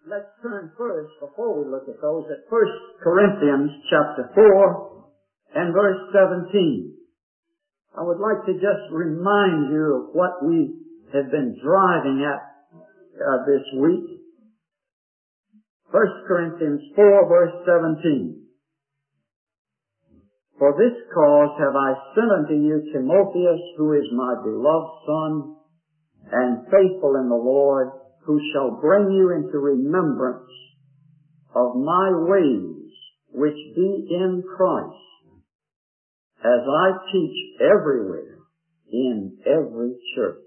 Let's turn first, before we look at those, at 1 Corinthians chapter 4 and verse 17. I would like to just remind you of what we have been driving at this week. 1 Corinthians 4 verse 17. For this cause have I sent unto you Timotheus, who is my beloved son, and faithful in the Lord, who shall bring you into remembrance of my ways, which be in Christ, as I teach everywhere in every church.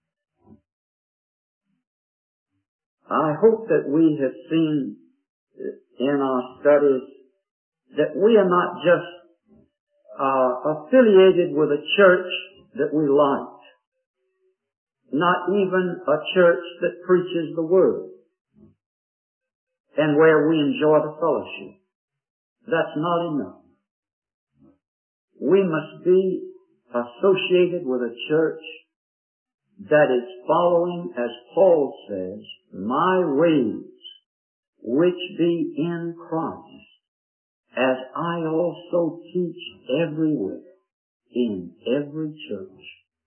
I hope that we have seen in our studies that we are not just affiliated with a church that we like, not even a church that preaches the Word and where we enjoy the fellowship. That's not enough. We must be associated with a church that is following, as Paul says, my ways, which be in Christ, as I also teach everywhere, in every church.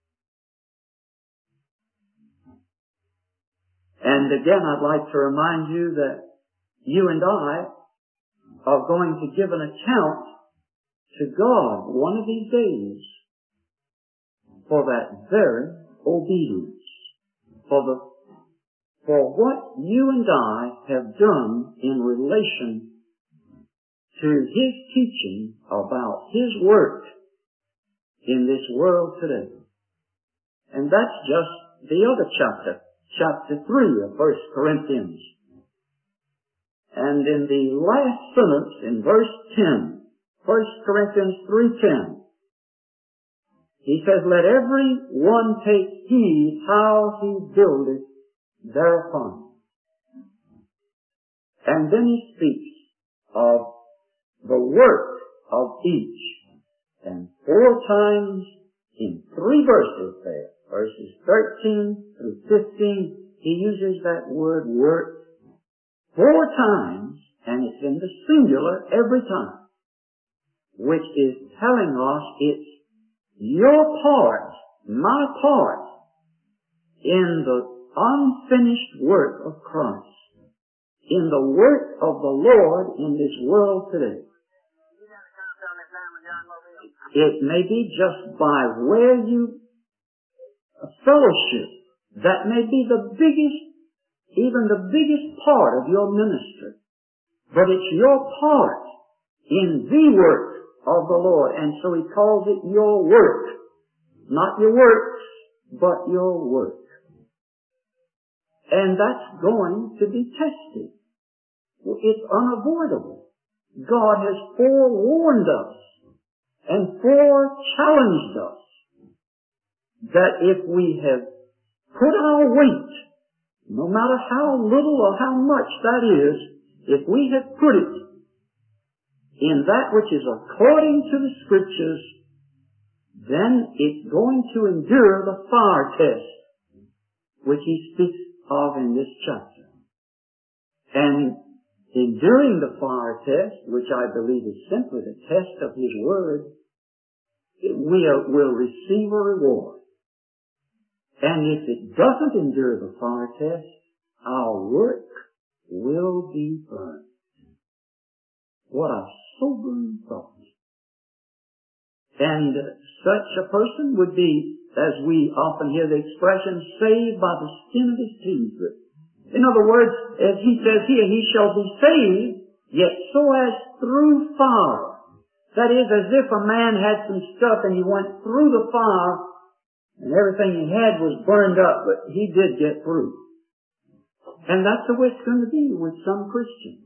And again, I'd like to remind you that you and I are going to give an account to God one of these days for that very obedience, for what you and I have done in relation to His teaching about His work in this world today. And that's just the other chapter 3 of 1 Corinthians. And in the last sentence, in verse 10, 1 Corinthians 3:10, he says, let every one take heed how he buildeth thereupon. And then he speaks of the work of each. And 4 times in 3 verses there, verses 13 through 15, he uses that word work 4 times, and it's in the singular every time, which is telling us it's your part, my part, in the unfinished work of Christ, in the work of the Lord in this world today. It may be just by where you fellowship. That may be the biggest, even the biggest part of your ministry. But it's your part in the work of the Lord. And so he calls it your work. Not your works, but your work. And that's going to be tested. It's unavoidable. God has forewarned us and forechallenged us that if we have put our weight, no matter how little or how much that is, if we have put it in that which is according to the Scriptures, then it's going to endure the fire test, which he speaks of in this chapter. And enduring the fire test, which I believe is simply the test of His Word, we will receive a reward. And if it doesn't endure the fire test, our work will be burned. What a sobering thought. And such a person would be, as we often hear the expression, saved by the skin of his teeth. In other words, as he says here, he shall be saved, yet so as through fire. That is, as if a man had some stuff and he went through the fire and everything he had was burned up, but he did get through. And that's the way it's going to be with some Christians.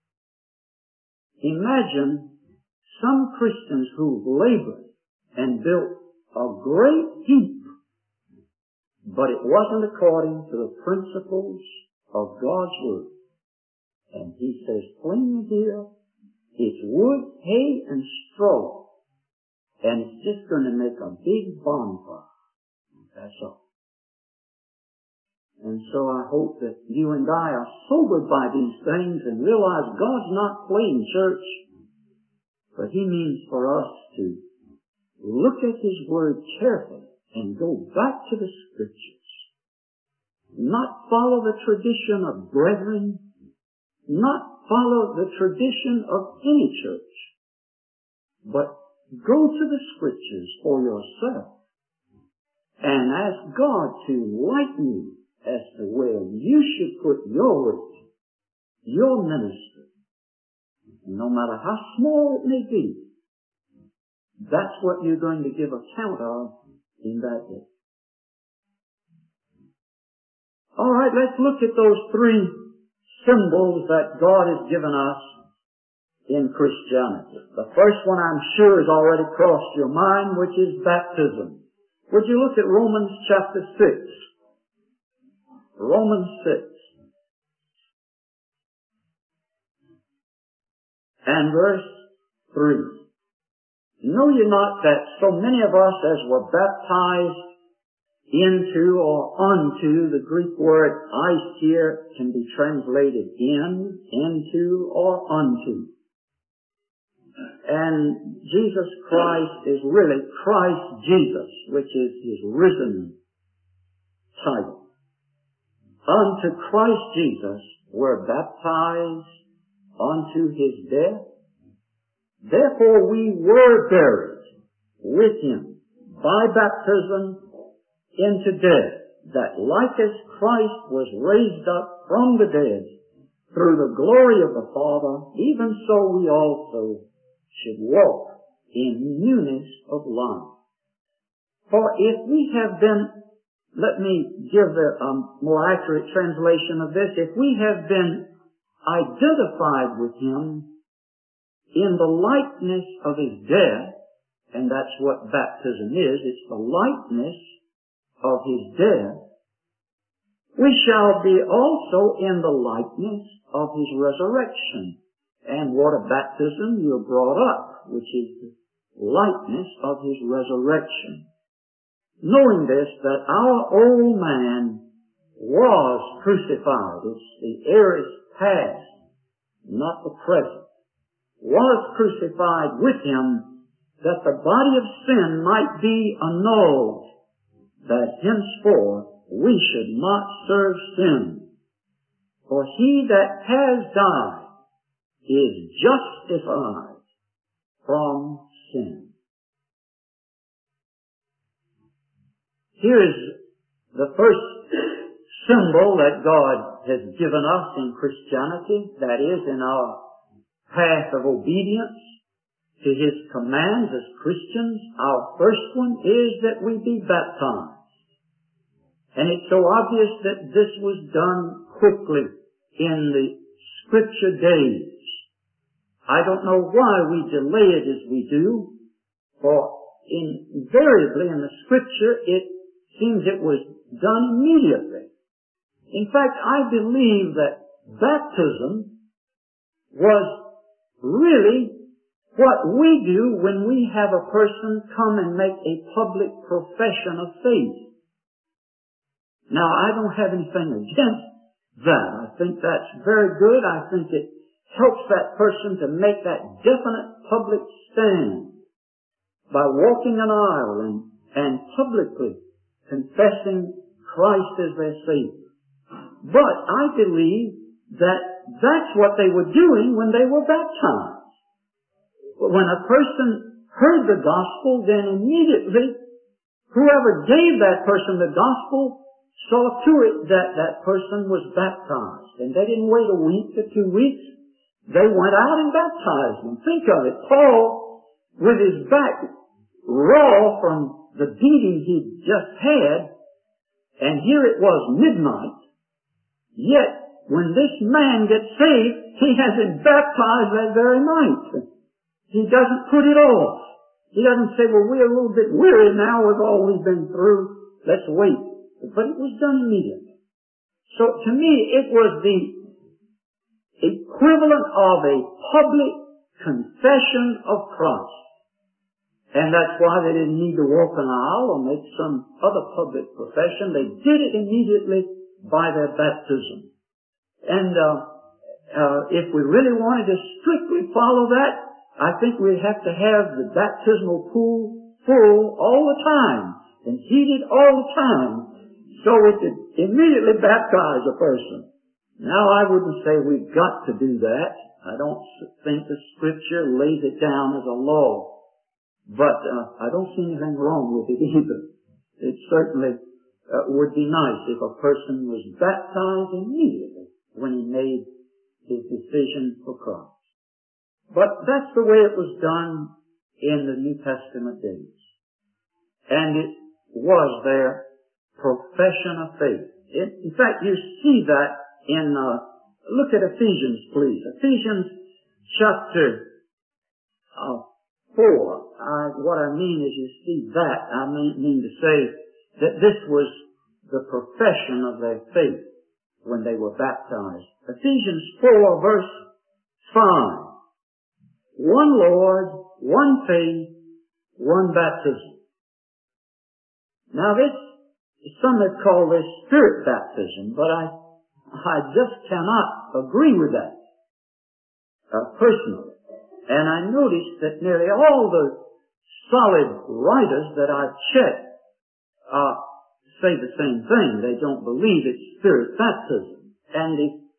Imagine some Christians who've labored and built a great heap, but it wasn't according to the principles of God's Word. And he says, plainly here, it's wood, hay, and straw, and it's just going to make a big bonfire. That's all. And so I hope that you and I are sobered by these things and realize God's not playing church, but He means for us to look at His Word carefully and go back to the Scriptures. Not follow the tradition of brethren, not follow the tradition of any church, but go to the Scriptures for yourself and ask God to lighten you as to where you should put your work, your ministry. No matter how small it may be, that's what you're going to give account of in that day. All right, let's look at those three symbols that God has given us in Christianity. The first one I'm sure has already crossed your mind, which is baptism. Would you look at Romans chapter 6? Romans 6. And verse 3. Know ye not that so many of us as were baptized into or unto, the Greek word eis here can be translated into, or unto. And Jesus Christ is really Christ Jesus, which is His risen title. Unto Christ Jesus were baptized unto His death. Therefore we were buried with Him by baptism into death, that like as Christ was raised up from the dead through the glory of the Father, even so we also should walk in newness of life. For if we have been, let me give a more accurate translation of this, if we have been identified with Him in the likeness of His death, and that's what baptism is, it's the likeness of His death, we shall be also in the likeness of His resurrection. And water baptism you're brought up, which is the likeness of His resurrection. Knowing this, that our old man was crucified. The aorist past, not the present. Was crucified with Him, that the body of sin might be annulled, that henceforth we should not serve sin. For he that has died is justified from sin. Here is the first symbol that God has given us in Christianity, that is, in our path of obedience to His commands as Christians. Our first one is that we be baptized. And it's so obvious that this was done quickly in the Scripture days. I don't know why we delay it as we do, for invariably in the Scripture it seems it was done immediately. In fact, I believe that baptism was really what we do when we have a person come and make a public profession of faith. Now, I don't have anything against that. I think that's very good. I think it helps that person to make that definite public stand by walking an aisle and publicly confessing Christ as their Savior. But I believe that that's what they were doing when they were baptized. When a person heard the gospel, then immediately whoever gave that person the gospel saw to it that that person was baptized. And they didn't wait a week or 2 weeks. They went out and baptized them. Think of it. Paul, with his back raw from the beating he'd just had, and here it was midnight, yet when this man gets saved, he has him baptized that very night. He doesn't put it off. He doesn't say, well, we're a little bit weary now with all we've been through. Let's wait. But it was done immediately. So to me, it was the equivalent of a public confession of Christ. And that's why they didn't need to walk an aisle or make some other public profession. They did it immediately by their baptism. And if we really wanted to strictly follow that, I think we'd have to have the baptismal pool full all the time and heated all the time so it could immediately baptize a person. Now, I wouldn't say we've got to do that. I don't think the Scripture lays it down as a law. But I don't see anything wrong with it either. It certainly would be nice if a person was baptized immediately when he made his decision for Christ. But that's the way it was done in the New Testament days. And it was their profession of faith. In fact, you see that in, look at Ephesians, please. Ephesians chapter 4. What I mean is, you see that, I mean to say that this was the profession of their faith when they were baptized. Ephesians 4 verse 5. One Lord, one faith, one baptism. Now this, some have called this spirit baptism, but I just cannot agree with that, personally. And I noticed that nearly all the solid writers that I've checked, say the same thing. They don't believe it's spirit baptism. And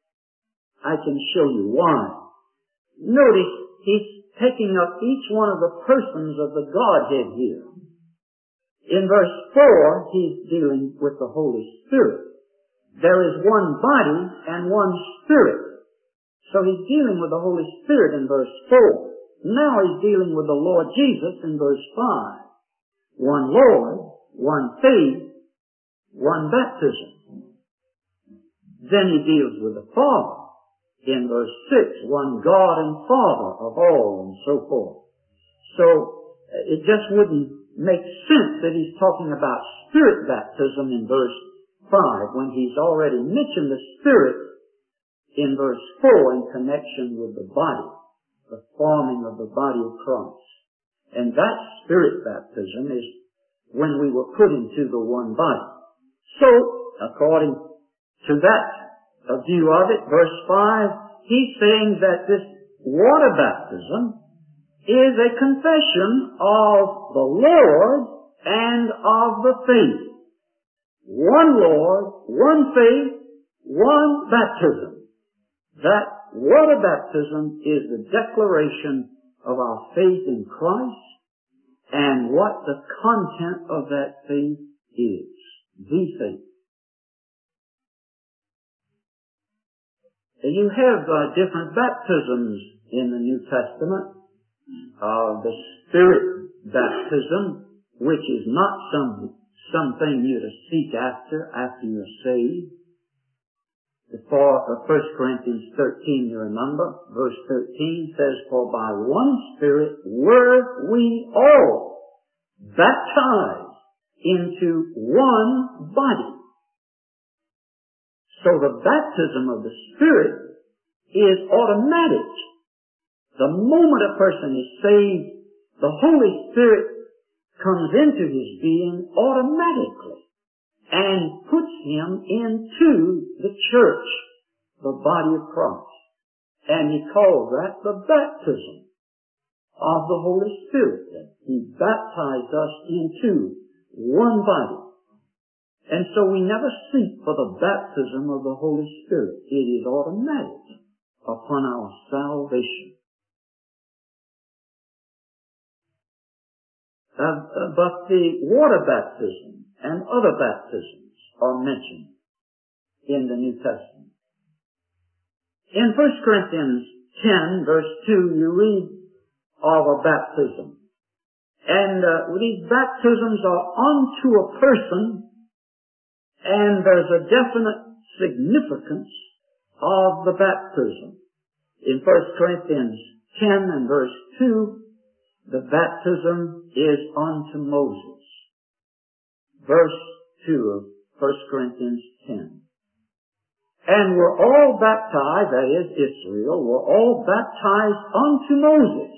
I can show you why. Notice he's taking up each one of the persons of the Godhead here. In verse 4, he's dealing with the Holy Spirit. There is one body and one Spirit. So he's dealing with the Holy Spirit in verse 4. Now he's dealing with the Lord Jesus in verse 5. One Lord, one faith, one baptism. Then he deals with the Father in verse 6. One God and Father of all, and so forth. So it just wouldn't make sense that he's talking about spirit baptism in verse 5 when he's already mentioned the Spirit in verse 4 in connection with the body, the forming of the body of Christ. And that spirit baptism is when we were put into the one body. So, according to that view of it, verse 5, he's saying that this water baptism is a confession of the Lord and of the faith. One Lord, one faith, one baptism. That water baptism is the declaration of our faith in Christ and what the content of that faith is. The faith. You have different baptisms in the New Testament. The Spirit baptism, which is not something you're to seek after you're saved. For 1 Corinthians 13, you remember, verse 13 says, "For by one Spirit were we all baptized into one body." So the baptism of the Spirit is automatic. The moment a person is saved, the Holy Spirit comes into his being automatically and puts him into the church, the body of Christ. And he calls that the baptism of the Holy Spirit. He baptized us into one body. And so we never seek for the baptism of the Holy Spirit. It is automatic upon our salvation. But the water baptism and other baptisms are mentioned in the New Testament. In 1 Corinthians 10, verse 2, you read of a baptism. And these baptisms are unto a person, and there's a definite significance of the baptism. In 1 Corinthians 10 and verse 2, the baptism is unto Moses. Verse 2 of 1 Corinthians 10. And were all baptized, that is, Israel, were all baptized unto Moses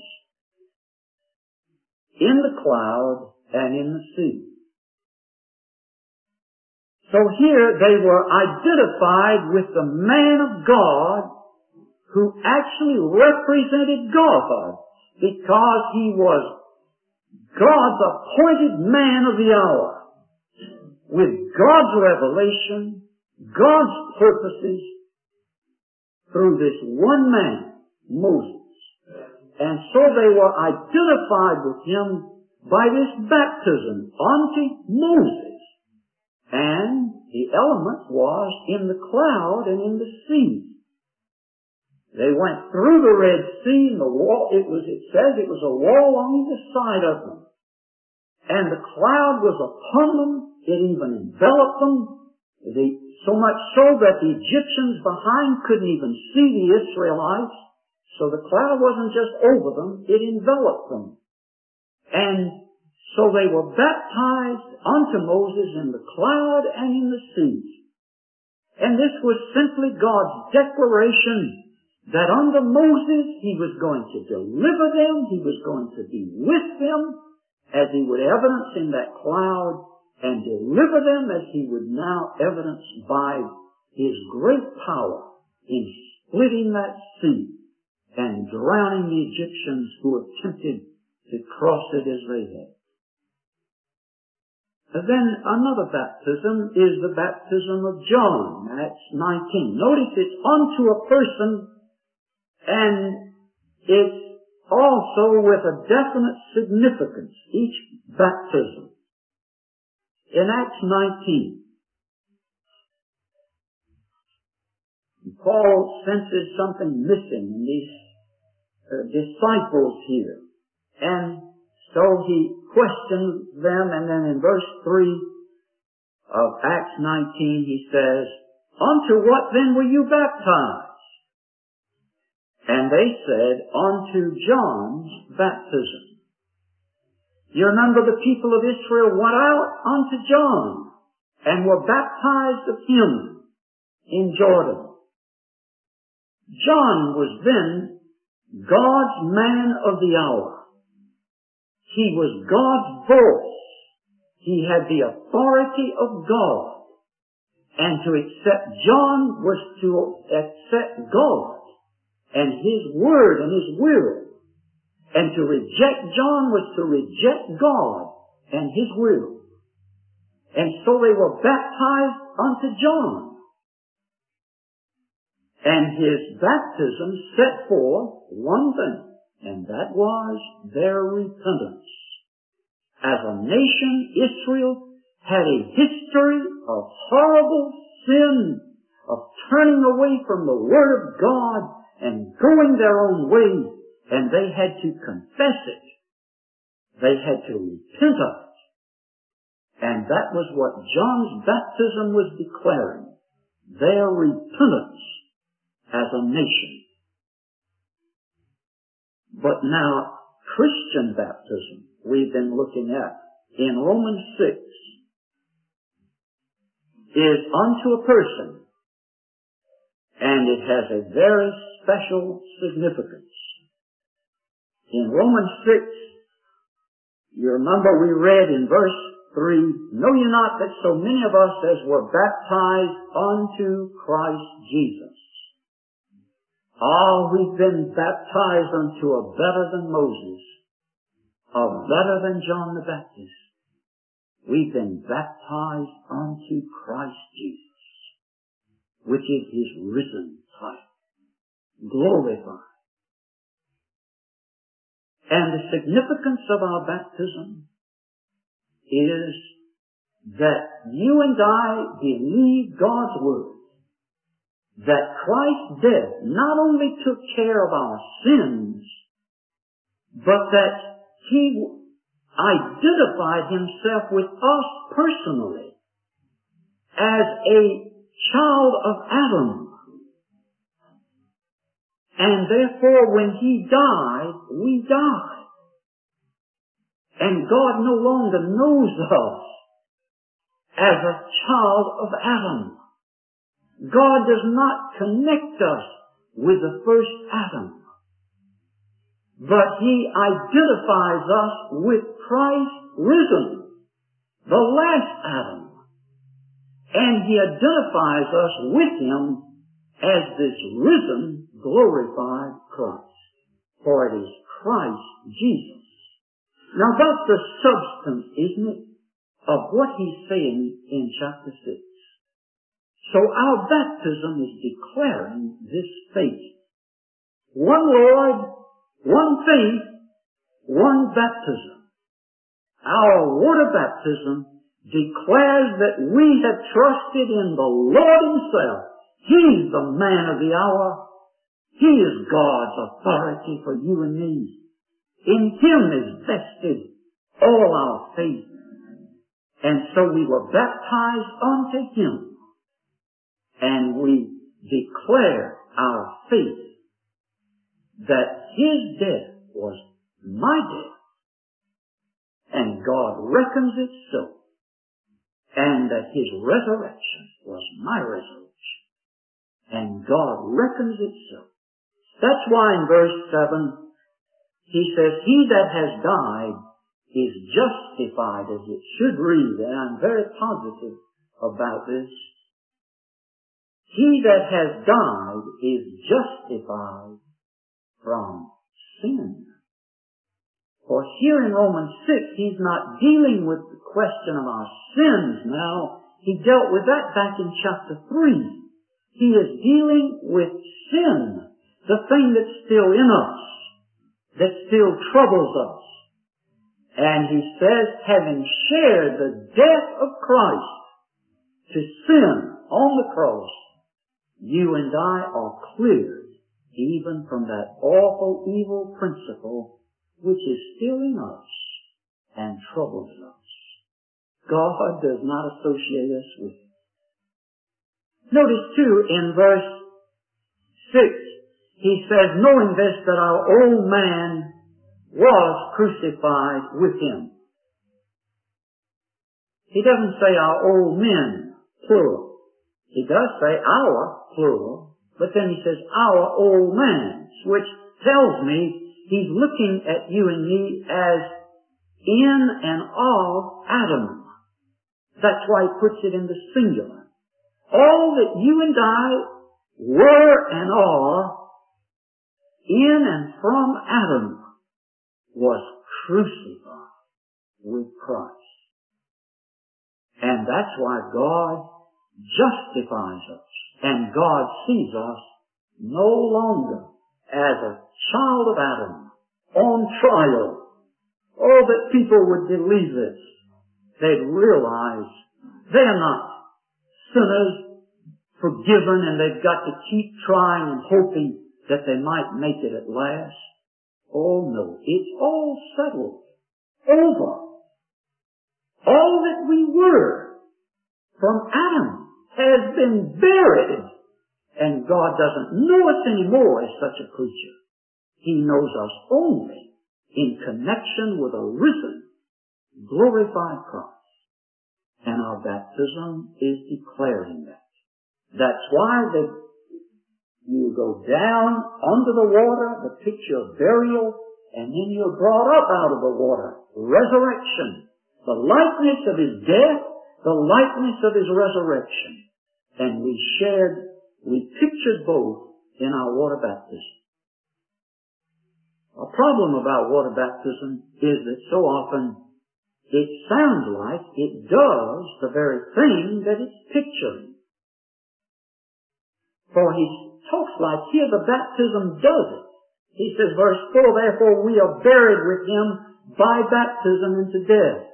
in the cloud and in the sea. So here they were identified with the man of God who actually represented God, because he was God's appointed man of the hour, with God's revelation, God's purposes, through this one man, Moses. And so they were identified with him by this baptism unto Moses. And the element was in the cloud and in the sea. They went through the Red Sea, and the wall, it says it was a wall on either side of them. And the cloud was upon them. It even enveloped them. So much so that the Egyptians behind couldn't even see the Israelites. So the cloud wasn't just over them, it enveloped them. And so they were baptized unto Moses in the cloud and in the sea. And this was simply God's declaration that under Moses he was going to deliver them, he was going to be with them, as he would evidence in that cloud, and deliver them as he would now evidence by his great power in splitting that sea and drowning the Egyptians who attempted to cross it as they had. Then another baptism is the baptism of John, Acts 19. Notice it's unto a person, and it's also with a definite significance, each baptism. In Acts 19, Paul senses something missing in these disciples here. And so he questions them, and then in verse 3 of Acts 19 he says, "Unto what then were you baptized?" And they said, "Unto John's baptism." You remember the people of Israel went out unto John and were baptized of him in Jordan. John was then God's man of the hour. He was God's voice. He had the authority of God. And to accept John was to accept God and his word and his will. And to reject John was to reject God and his will. And so they were baptized unto John. And his baptism set forth one thing, and that was their repentance. As a nation, Israel had a history of horrible sin, of turning away from the Word of God and going their own way, and they had to confess it. They had to repent of it. And that was what John's baptism was declaring, their repentance as a nation. But now, Christian baptism, we've been looking at in Romans 6, is unto a person, and it has a very special significance. In Romans 6, you remember we read in verse 3, "Know ye not that so many of us as were baptized unto Christ Jesus?" We've been baptized unto a better than Moses, a better than John the Baptist. We've been baptized unto Christ Jesus, which is his risen type, glorified. And the significance of our baptism is that you and I believe God's Word, that Christ's death not only took care of our sins, but that he identified himself with us personally as a child of Adam. And therefore, when he died, we died. And God no longer knows us as a child of Adam. God does not connect us with the first Adam, but he identifies us with Christ risen, the last Adam. And He identifies us with Him as this risen, glorified Christ. For it is Christ Jesus. Now that's the substance, isn't it, of what He's saying in chapter 6. So our baptism is declaring this faith. One Lord, one faith, one baptism. Our water baptism declares that we have trusted in the Lord Himself. He's the man of the hour. He is God's authority for you and me. In Him is vested all our faith. And so we were baptized unto Him. And we declare our faith that His death was my death. And God reckons it so. And that His resurrection was my resurrection. And God reckons it so. That's why in verse 7, He says, He that has died is justified, as it should read, and I'm very positive about this. He that has died is justified from sin. For here in Romans 6, He's not dealing with the question of our sins now. He dealt with that back in chapter 3. He is dealing with sin, the thing that's still in us, that still troubles us. And He says, having shared the death of Christ to sin on the cross, you and I are cleared even from that awful evil principle which is still in us and troubles us. God does not associate us with it. Notice too in verse 6, He says, knowing this, that our old man was crucified with Him. He doesn't say our old men, plural. He does say our, plural, but then He says our old man, which tells me He's looking at you and me as in and of Adam. That's why He puts it in the singular. All that you and I were and are in and from Adam was crucified with Christ. And that's why God justifies us. And God sees us no longer as a child of Adam on trial. Oh, that people would believe this. They'd realize they're not sinners forgiven and they've got to keep trying and hoping that they might make it at last. Oh no, it's all settled. Over. All that we were from Adam has been buried. And God doesn't know us anymore as such a creature. He knows us only in connection with a risen, glorified Christ. And our baptism is declaring that. That's why you go down under the water, the picture of burial, and then you're brought up out of the water. Resurrection. The likeness of His death, the likeness of His resurrection. And we pictured both in our water baptism. A problem about water baptism is that so often it sounds like it does the very thing that it's picturing. For He talks like here the baptism does it. He says, verse 4, therefore we are buried with Him by baptism into death.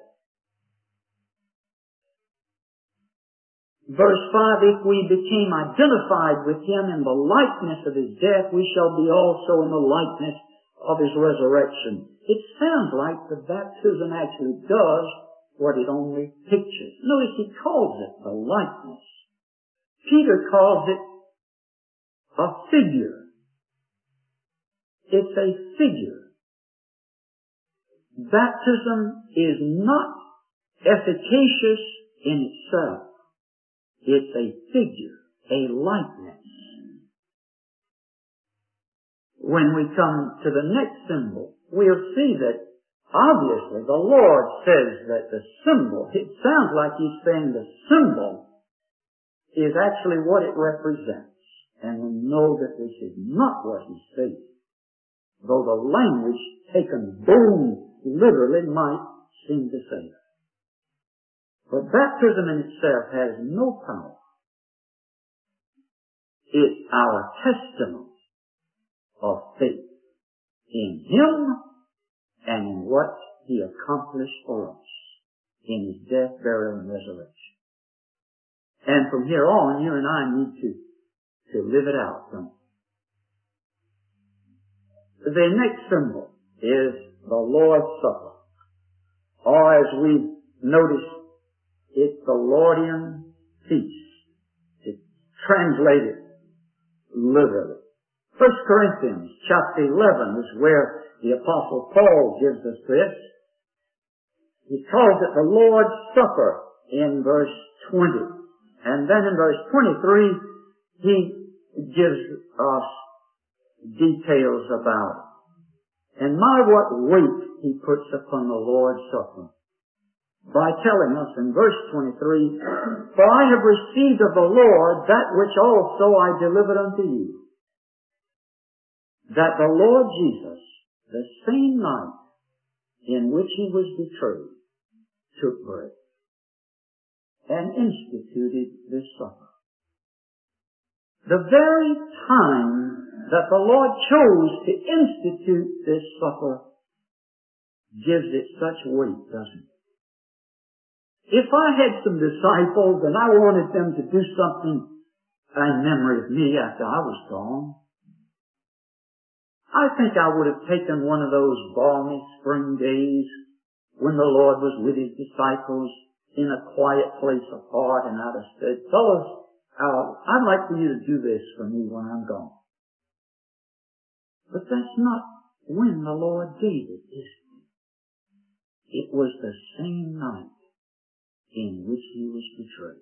Verse 5, if we became identified with Him in the likeness of His death, we shall be also in the likeness of His resurrection. It sounds like the baptism actually does what it only pictures. Notice He calls it the likeness. Peter calls it a figure. It's a figure. Baptism is not efficacious in itself. It's a figure, a likeness. When we come to the next symbol, we'll see that obviously the Lord says that the symbol, it sounds like He's saying the symbol is actually what it represents. And we know that this is not what he said, though the language taken boom literally might seem to say that. But baptism in itself has no power. It's our testimony of faith in him and in what he accomplished for us in his death, burial, and resurrection. And from here on, you and I need to live it out, don't we? The next symbol is the Lord's Supper. Or as we noticed, it's the Lordian feast. It's translated literally. 1 Corinthians chapter 11 is where the Apostle Paul gives us this. He calls it the Lord's Supper in verse 20. And then in verse 23, he gives us details about it. And what weight he puts upon the Lord's Supper by telling us in verse 23, "For I have received of the Lord that which also I delivered unto you, that the Lord Jesus, the same night in which he was betrayed, took bread and instituted this supper." The very time that the Lord chose to institute this supper gives it such weight, doesn't it? If I had some disciples and I wanted them to do something in memory of me after I was gone, I think I would have taken one of those balmy spring days when the Lord was with his disciples in a quiet place apart, and I'd have said, "Fellas, I'd like for you to do this for me when I'm gone." But that's not when the Lord gave it, is it? It was the same night in which he was betrayed.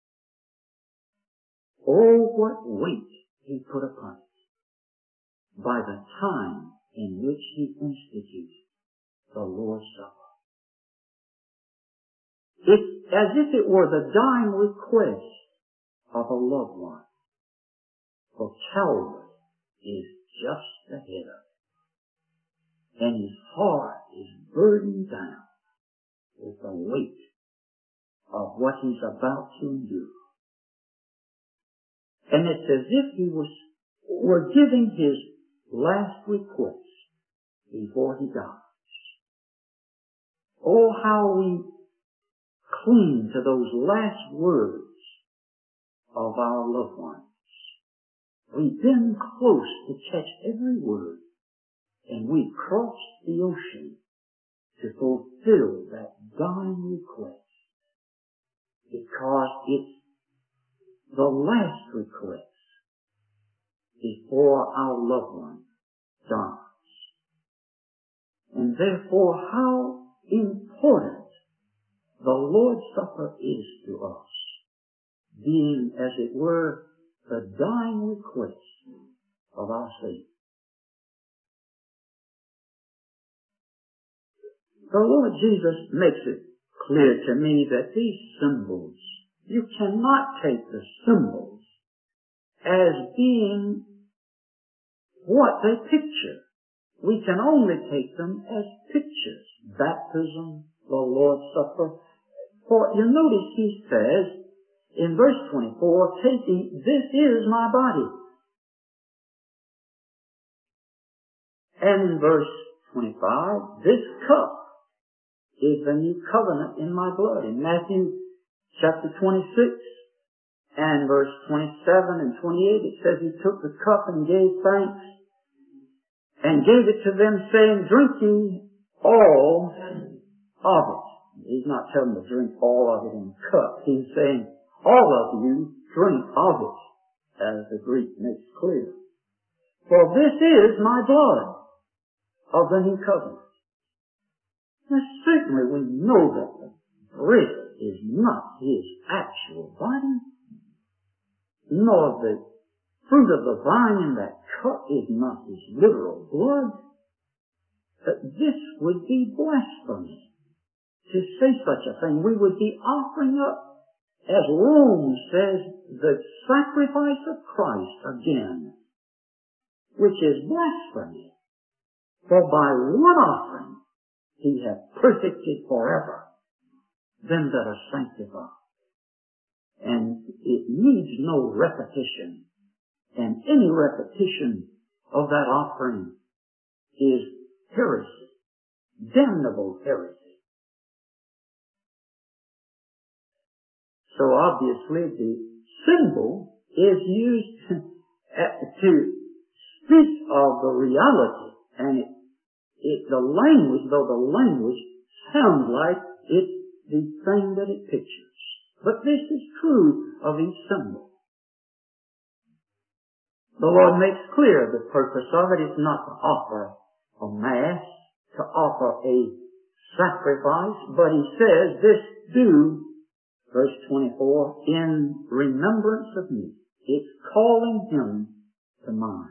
Oh, what weight he put upon it by the time in which he instituted the Lord's Supper. It's as if it were the dying request of a loved one. For Calvary is just ahead of it, and his heart is burdened down with the weight of what he's about to endure. And it's as if he were giving his last request before he dies. Oh, how we cling to those last words of our loved ones. We bend close to catch every word, and we cross the ocean to fulfill that dying request, because it's the last request before our loved one dies. And therefore, how important the Lord's Supper is to us, being, as it were, the dying request of our Savior. The Lord Jesus makes it clear to me that these symbols, you cannot take the symbols as being what they picture. We can only take them as pictures. Baptism, the Lord's Supper. For you notice he says in verse 24, "Take, eat, this is my body." And in verse 25, "This cup is the new covenant in my blood." In Matthew chapter 26 and verse 27 and 28, it says he took the cup and gave thanks and gave it to them, saying, "Drink ye all of it." He's not telling them to drink all of it in a cup. He's saying, all of you drink of it, as the Greek makes clear. "For this is my blood of the new covenant." Now certainly we know that the bread is not his actual body, nor the fruit of the vine in that cup is not his literal blood. But this would be blasphemy to say such a thing. We would be offering up as Rome says, the sacrifice of Christ again, which is blasphemy. For by one offering he hath perfected forever them that are sanctified. And it needs no repetition. And any repetition of that offering is heresy, damnable heresy. So obviously the symbol is used to speak of the reality, and the language, though the language sounds like it's the thing that it pictures. But this is true of each symbol. The Lord makes clear the purpose of it is not to offer a mass, to offer a sacrifice, but he says, this do, verse 24, in remembrance of me. It's calling him to mind.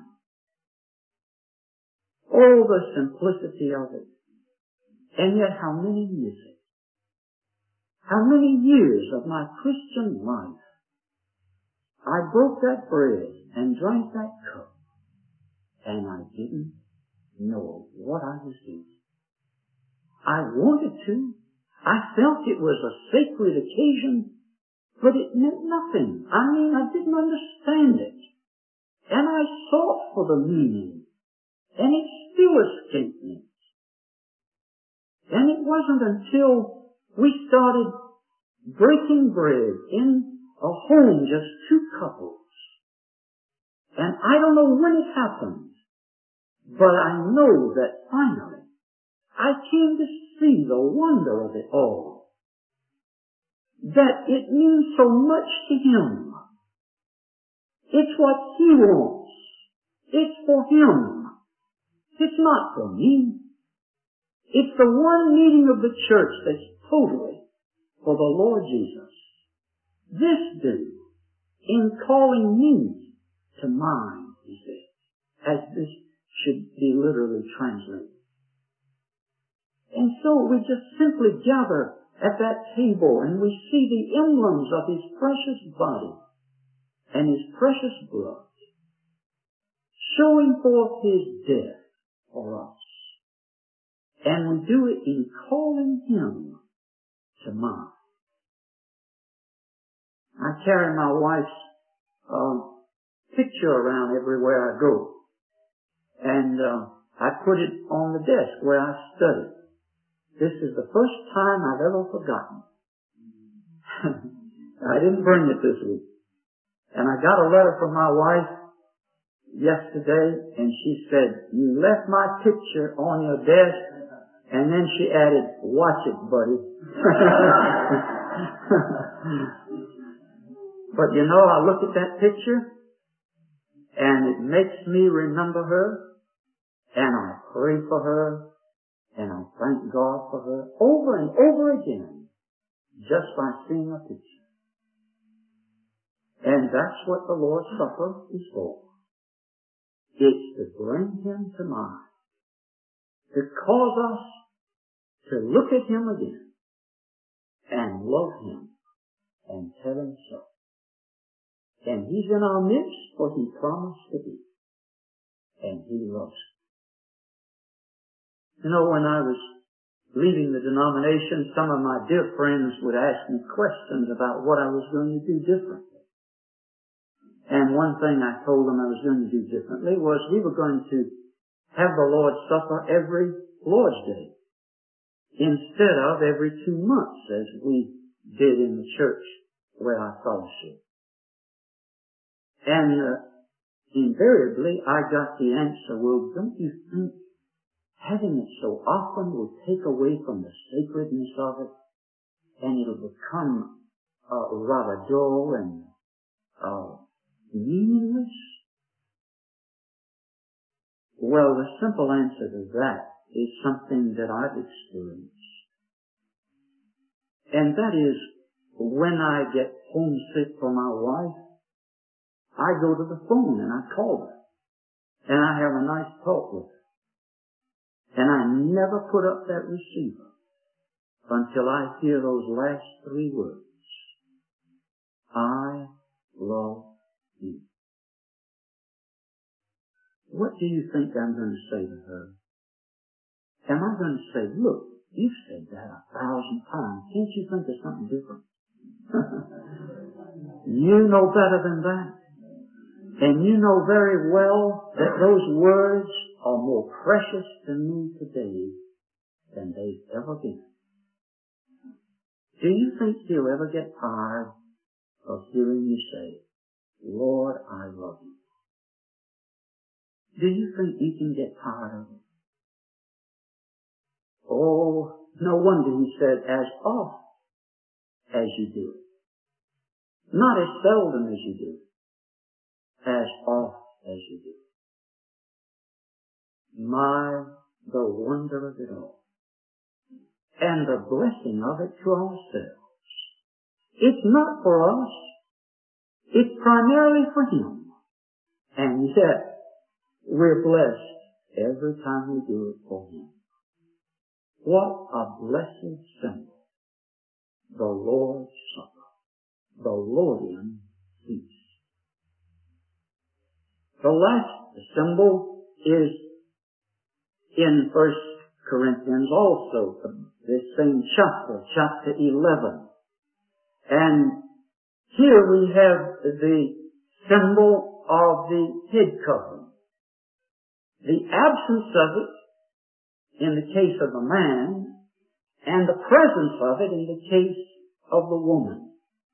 Oh, the simplicity of it. And yet how many miss it? How many years of my Christian life I broke that bread and drank that cup, and I didn't know what I was doing. I wanted to. I felt it was a sacred occasion, but it meant nothing. I mean, I didn't understand it. And I sought for the meaning, and it still escaped me. And it wasn't until we started breaking bread in a home, just two couples. And I don't know when it happened, but I know that finally I came to see the wonder of it all. That it means so much to him. It's what he wants. It's for him. It's not for me. It's the one meeting of the church that's totally for the Lord Jesus. This do, in calling me to mind, he says, as this should be literally translated. And so we just simply gather at that table and we see the emblems of his precious body and his precious blood, showing forth his death for us. And we do it in calling him to mind. I carry my wife's picture around everywhere I go. And I put it on the desk where I study. This is the first time I've ever forgotten. I didn't bring it this week. And I got a letter from my wife yesterday, and she said, you left my picture on your desk, and then she added, watch it, buddy. But you know, I look at that picture, and it makes me remember her, and I pray for her, and I thank God for her over and over again, just by seeing a picture. And that's what the Lord's Supper is for. It's to bring him to mind, to cause us to look at him again, and love him, and tell him so. And he's in our midst, for he promised to be. And he loves us. You know, when I was leaving the denomination, some of my dear friends would ask me questions about what I was going to do differently. And one thing I told them I was going to do differently was we were going to have the Lord's Supper every Lord's Day, instead of every 2 months as we did in the church where I fellowship. And invariably I got the answer, well, don't you think having it so often will take away from the sacredness of it, and it'll become rather dull and meaningless? Well, the simple answer to that is something that I've experienced. And that is, when I get homesick for my wife, I go to the phone and I call her. And I have a nice talk with her. And I never put up that receiver until I hear those last 3 words. I love you. What do you think I'm going to say to her? Am I going to say, look, you've said that 1,000 times. Can't you think of something different? You know better than that. And you know very well that those words are more precious to me today than they've ever been. Do you think you'll ever get tired of hearing you say, Lord, I love you? Do you think you can get tired of it? Oh, no wonder he said, as oft as you do it. Not as seldom as you do it. As oft as you do it. My, the wonder of it all. And the blessing of it to ourselves. It's not for us. It's primarily for Him. And yet, we're blessed every time we do it for Him. What a blessed symbol. The Lord's Supper. The Lordian feast. The last symbol is in 1 Corinthians also, this same chapter 11. And here we have the symbol of the head covering. The absence of it in the case of the man, and the presence of it in the case of the woman.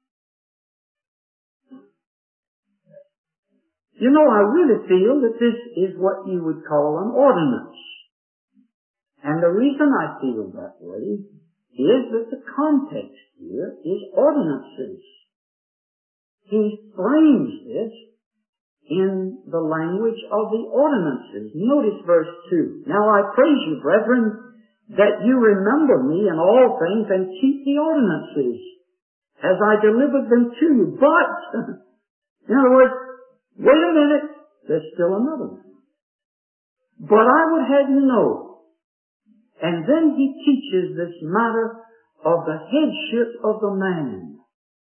You know, I really feel that this is what you would call an ordinance. And the reason I feel that way is that the context here is ordinances. He frames this in the language of the ordinances. Notice verse 2. Now I praise you, brethren, that you remember me in all things and keep the ordinances as I delivered them to you. But, in other words, wait a minute, there's still another one. But I would have you know. And then he teaches this matter of the headship of the man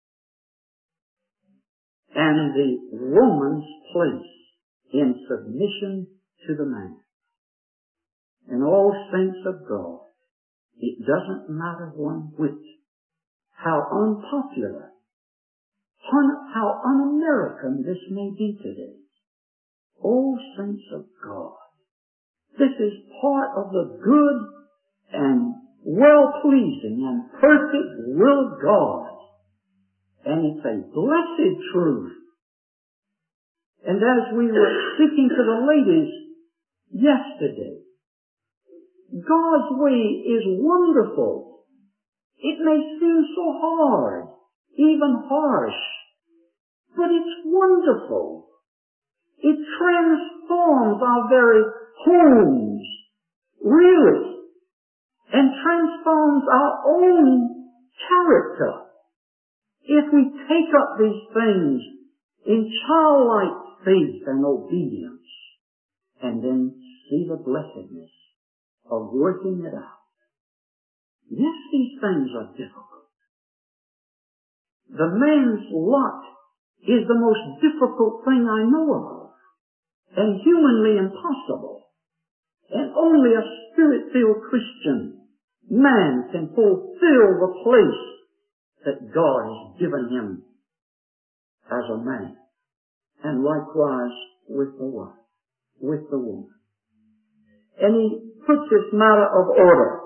and the woman's place in submission to the man. And all saints of God, it doesn't matter one whit how unpopular, how un-American this may be today. Oh, saints of God, this is part of the good and well-pleasing and perfect will of God. And it's a blessed truth. And as we were speaking to the ladies yesterday, God's way is wonderful. It may seem so hard, even harsh, but it's wonderful. It transforms our very homes, really, and transforms our own character. If we take up these things in childlike faith and obedience, and then see the blessedness of working it out. Yes, these things are difficult. The man's lot is the most difficult thing I know of, and humanly impossible. And only a Spirit-filled Christian man can fulfill the place that God has given him as a man. And likewise with the wife, with the woman. And he puts this matter of order.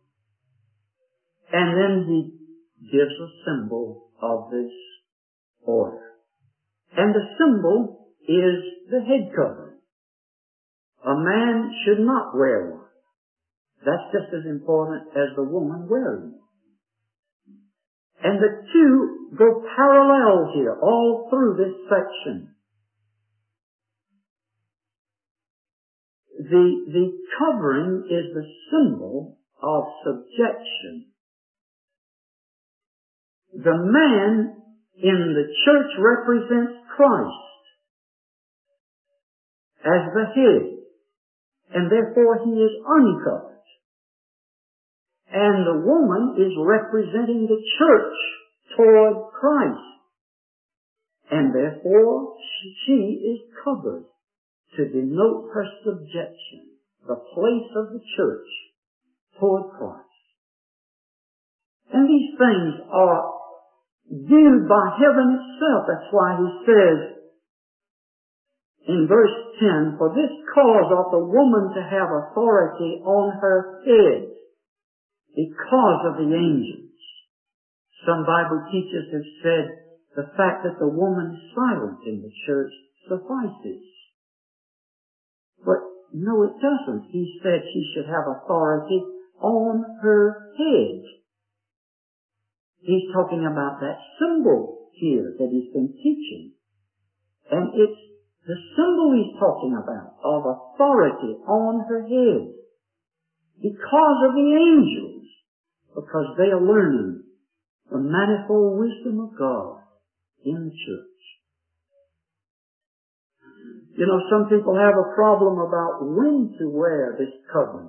And then he gives a symbol of this order. And the symbol is the head covering. A man should not wear one. That's just as important as the woman wearing it. And the two go parallel here all through this section. The covering is the symbol of subjection. The man in the church represents Christ as the head, and therefore he is uncovered. And the woman is representing the church toward Christ, And therefore she is covered to denote her subjection, the place of the church toward Christ. And these things are viewed by heaven itself. That's why he says in verse 10, for this cause ought the woman to have authority on her head because of the angels. Some Bible teachers have said the fact that the woman is silent in the church suffices. But no, it doesn't. He said she should have authority on her head. He's talking about that symbol here that he's been teaching. And it's the symbol he's talking about of authority on her head because of the angels, because they are learning the manifold wisdom of God in the church. You know, some people have a problem about when to wear this covering.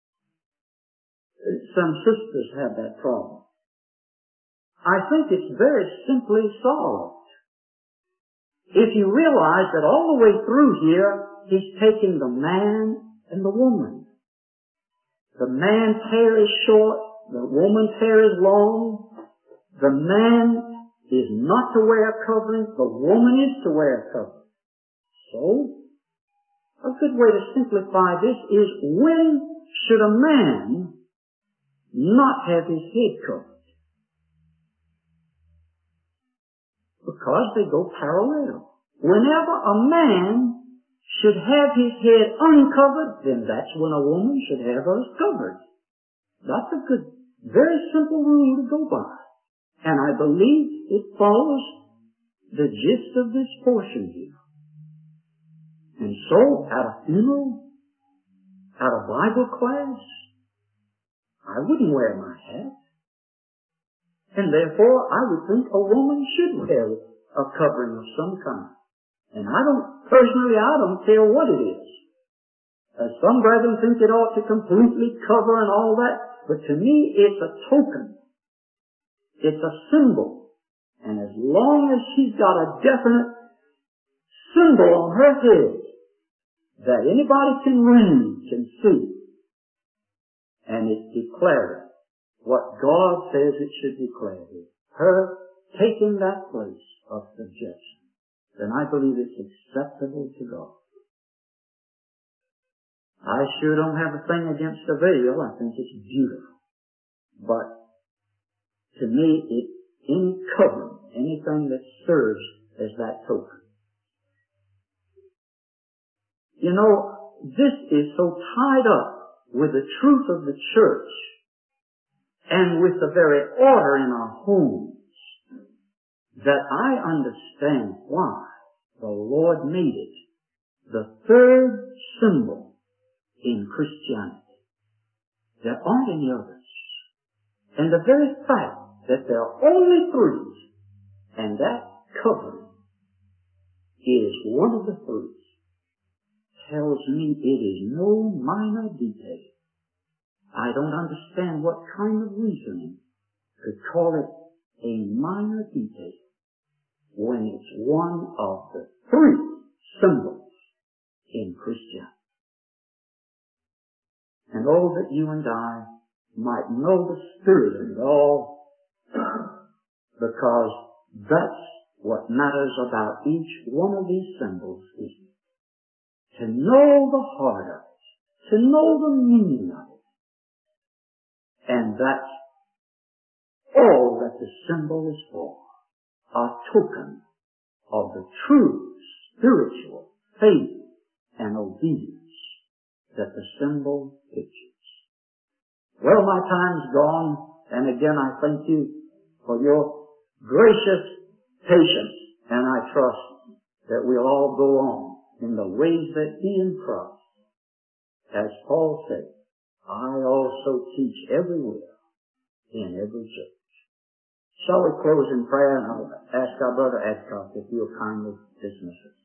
Some sisters have that problem. I think it's very simply solved. If you realize that all the way through here, he's taking the man and the woman. The man's hair is short, the woman's hair is long. The man is not to wear a covering, the woman is to wear a covering. So, a good way to simplify this is, when should a man not have his head covered? Because they go parallel. Whenever a man should have his head uncovered, then that's when a woman should have hers covered. That's a good, very simple rule to go by. And I believe it follows the gist of this portion here. And so, at a funeral, at a Bible class, I wouldn't wear my hat. And therefore, I would think a woman should wear a covering of some kind. And I don't care what it is. Some brethren think it ought to completely cover and all that. But to me, it's a token. It's a symbol. And as long as she's got a definite symbol on her head that anybody can read, can see, and it's declared what God says it should declare, her taking that place of subjection, then I believe it's acceptable to God. I sure don't have a thing against the veil. I think it's beautiful. But to me, it's any covering, anything that serves as that token. You know, this is so tied up with the truth of the church and with the very order in our homes that I understand why the Lord made it the third symbol in Christianity. There aren't any others. And the very fact that there are only three, and that covering is one of the three, tells me it is no minor detail. I don't understand what kind of reasoning could call it a minor detail when it's one of the three symbols in Christianity. And oh, that you and I might know the Spirit of it all, because that's what matters about each one of these symbols, is to know the heart of it, to know the meaning of it. And that's all that the symbol is for, a token of the true spiritual faith and obedience that the symbol pictures. Well, my time's gone, and again I thank you for your gracious patience, and I trust that we'll all go on in the ways that He in Christ. As Paul said, I also teach everywhere, in every church. Shall we close in prayer, and I'll ask our brother Adcock if he'll kindly dismiss us.